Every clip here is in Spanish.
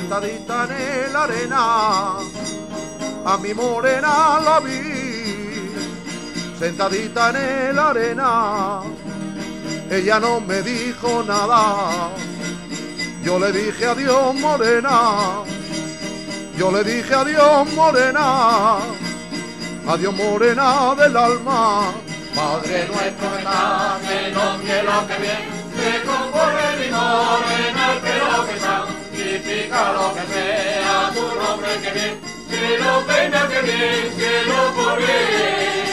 sentadita en la arena, a mi morena la vi, sentadita en la arena, ella no me dijo nada, yo le dije adiós morena, yo le dije adiós morena, adiós morena del alma. Padre nuestro que estás en los cielos, que bien se compone mi morena, el pelo que santifica lo que sea tu nombre, que bien se lo peina, que bien se lo pone.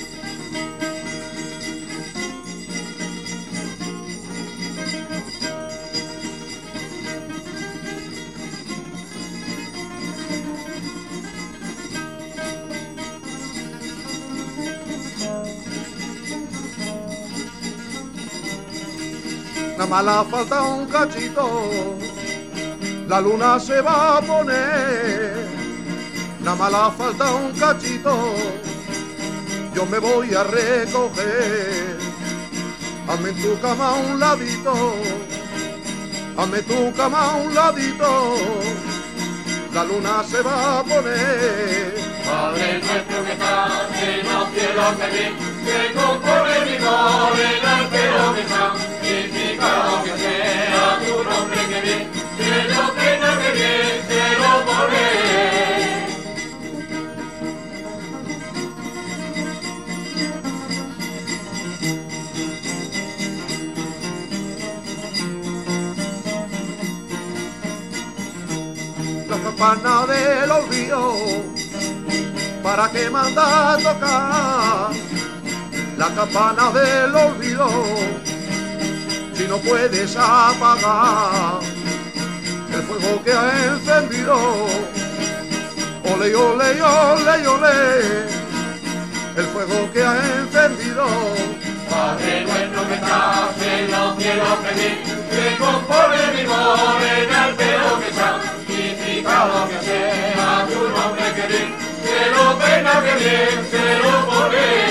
Nada más la falta un cachito, la luna se va a poner. Nada más la falta un cachito, yo me voy a recoger. Hazme en tu cama a un ladito, hazme tu cama a un ladito, la luna se va a poner. Padre nuestro que estás en los cielos, que bien se compone mi morena, el pelo que santifica lo que sea tu nombre, que bien se lo peina, que bien se lo pone. La campana del olvido, ¿para qué manda a tocar? La campana del olvido, si no puedes apagar el fuego que ha encendido. Ole, ole, ole, ole, el fuego que ha encendido. Padre nuestro que estás en los cielos, que bien se compone mi morena, el pelo que santifica lo que sea tu nombre, que bien se lo peina, que bien se lo pone.